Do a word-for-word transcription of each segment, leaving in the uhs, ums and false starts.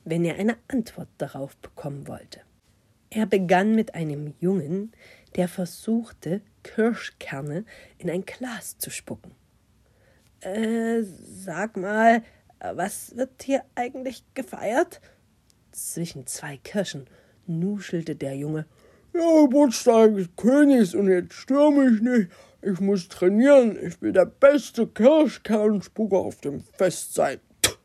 wenn er eine Antwort darauf bekommen wollte. Er begann mit einem Jungen, der versuchte, Kirschkerne in ein Glas zu spucken. Äh, sag mal, was wird hier eigentlich gefeiert? Zwischen zwei Kirschen nuschelte der Junge. Ja, Geburtstag des Königs und jetzt stör mich nicht. Ich muss trainieren. Ich will der beste Kirschkernspucker auf dem Fest sein.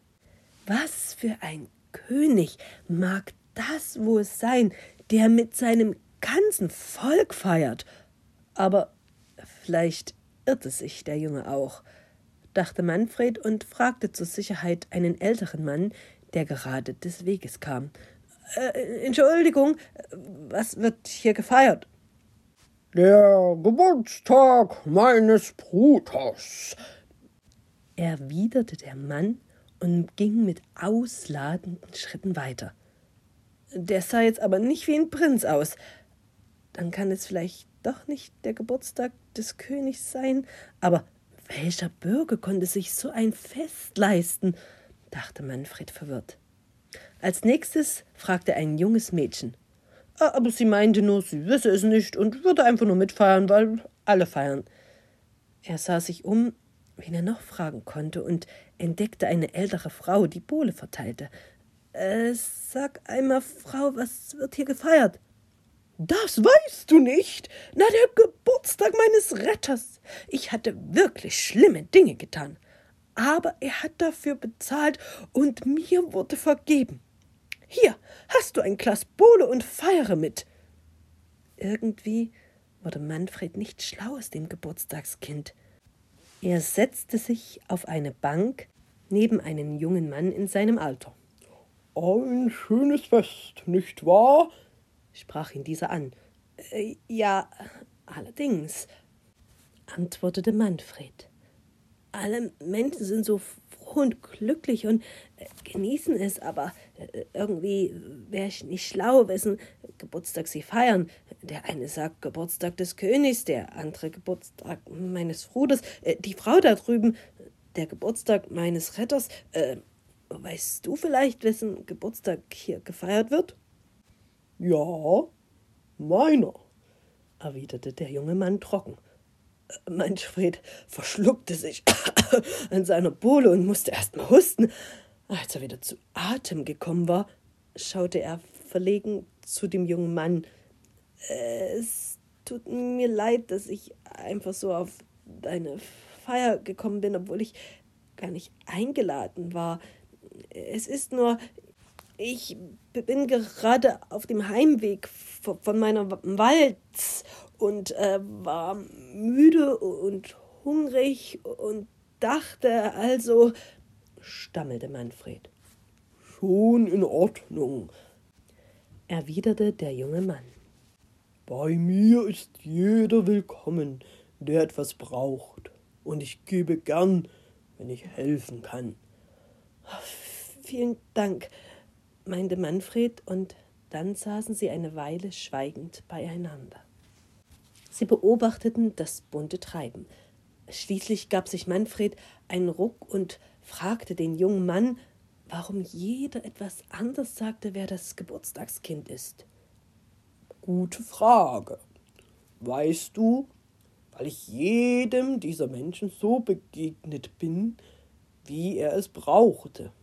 Was für ein König mag das wohl sein, der mit seinem ganzen Volk feiert? Aber vielleicht irrte sich der Junge auch, dachte Manfred und fragte zur Sicherheit einen älteren Mann, der gerade des Weges kam. Äh, Entschuldigung, was wird hier gefeiert? Der Geburtstag meines Bruders, erwiderte der Mann und ging mit ausladenden Schritten weiter. Der sah jetzt aber nicht wie ein Prinz aus. Dann kann es vielleicht doch nicht der Geburtstag des Königs sein. Aber welcher Bürger konnte sich so ein Fest leisten, dachte Manfred verwirrt. Als nächstes fragte ein junges Mädchen. Aber sie meinte nur, sie wisse es nicht und würde einfach nur mitfeiern, weil alle feiern. Er sah sich um, wen er noch fragen konnte, und entdeckte eine ältere Frau, die Bowle verteilte. Äh, sag einmal, Frau, was wird hier gefeiert? Das weißt du nicht? Na, der Geburtstag meines Retters. Ich hatte wirklich schlimme Dinge getan. Aber er hat dafür bezahlt und mir wurde vergeben. Hier, hast du ein Glas Bowle und feiere mit. Irgendwie wurde Manfred nicht schlau aus dem Geburtstagskind. Er setzte sich auf eine Bank neben einen jungen Mann in seinem Alter. Ein schönes Fest, nicht wahr? Sprach ihn dieser an. Äh, ja, allerdings, antwortete Manfred. Alle Menschen sind so froh und glücklich und äh, genießen es, aber äh, irgendwie wäre ich nicht schlau, wessen Geburtstag sie feiern. Der eine sagt Geburtstag des Königs, der andere Geburtstag meines Bruders, äh, die Frau da drüben, der Geburtstag meines Retters. Äh, weißt du vielleicht, wessen Geburtstag hier gefeiert wird? Ja, meiner, erwiderte der junge Mann trocken. Manfred verschluckte sich an seiner Bowle und musste erst mal husten. Als er wieder zu Atem gekommen war, schaute er verlegen zu dem jungen Mann. Es tut mir leid, dass ich einfach so auf deine Feier gekommen bin, obwohl ich gar nicht eingeladen war. Es ist nur, ich bin gerade auf dem Heimweg von meiner Walz und äh, war müde und hungrig und dachte also, stammelte Manfred. Schon in Ordnung, erwiderte der junge Mann. Bei mir ist jeder willkommen, der etwas braucht, und ich gebe gern, wenn ich helfen kann. Vielen Dank, meinte Manfred, und dann saßen sie eine Weile schweigend beieinander. Sie beobachteten das bunte Treiben. Schließlich gab sich Manfred einen Ruck und fragte den jungen Mann, warum jeder etwas anders sagte, wer das Geburtstagskind ist. Gute Frage. Weißt du, weil ich jedem dieser Menschen so begegnet bin, wie er es brauchte.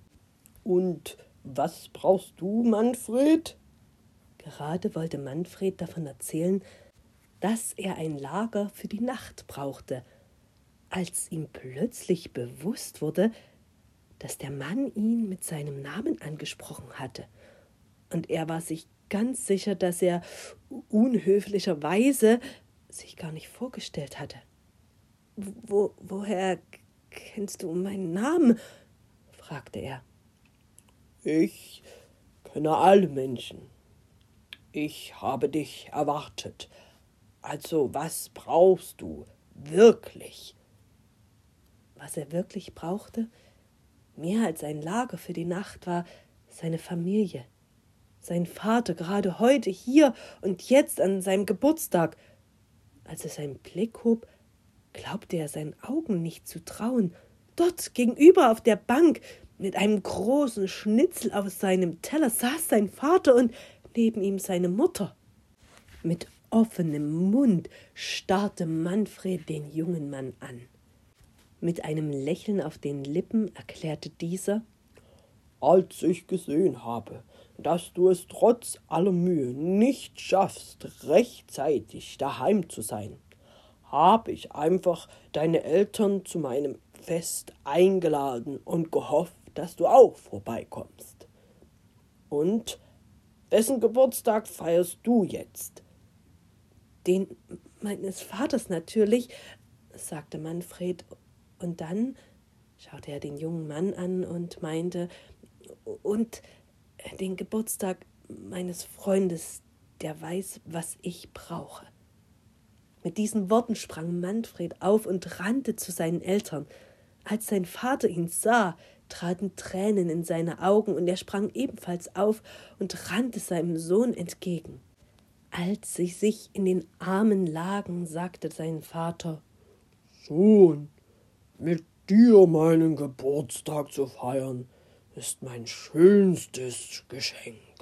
Und was brauchst du, Manfred? Gerade wollte Manfred davon erzählen, dass er ein Lager für die Nacht brauchte, als ihm plötzlich bewusst wurde, dass der Mann ihn mit seinem Namen angesprochen hatte. Und er war sich ganz sicher, dass er unhöflicherweise sich gar nicht vorgestellt hatte. Wo, woher kennst du meinen Namen? Fragte er. Ich kenne alle Menschen. Ich habe dich erwartet. Also, was brauchst du wirklich? Was er wirklich brauchte, mehr als ein Lager für die Nacht, war seine Familie. Sein Vater, gerade heute, hier und jetzt an seinem Geburtstag. Als er seinen Blick hob, glaubte er seinen Augen nicht zu trauen. Dort gegenüber auf der Bank, Mit einem großen Schnitzel auf seinem Teller saß sein Vater und neben ihm seine Mutter. Mit offenem Mund starrte Manfred den jungen Mann an. Mit einem Lächeln auf den Lippen erklärte dieser: »Als ich gesehen habe, dass du es trotz aller Mühe nicht schaffst, rechtzeitig daheim zu sein, habe ich einfach deine Eltern zu meinem Fest eingeladen und gehofft, dass du auch vorbeikommst. Und wessen Geburtstag feierst du jetzt?« »Den meines Vaters natürlich«, sagte Manfred, und dann schaute er den jungen Mann an und meinte: »Und den Geburtstag meines Freundes, der weiß, was ich brauche.« Mit diesen Worten sprang Manfred auf und rannte zu seinen Eltern. Als sein Vater ihn sah, traten Tränen in seine Augen, und er sprang ebenfalls auf und rannte seinem Sohn entgegen. Als sie sich in den Armen lagen, sagte sein Vater: »Sohn, mit dir meinen Geburtstag zu feiern, ist mein schönstes Geschenk.«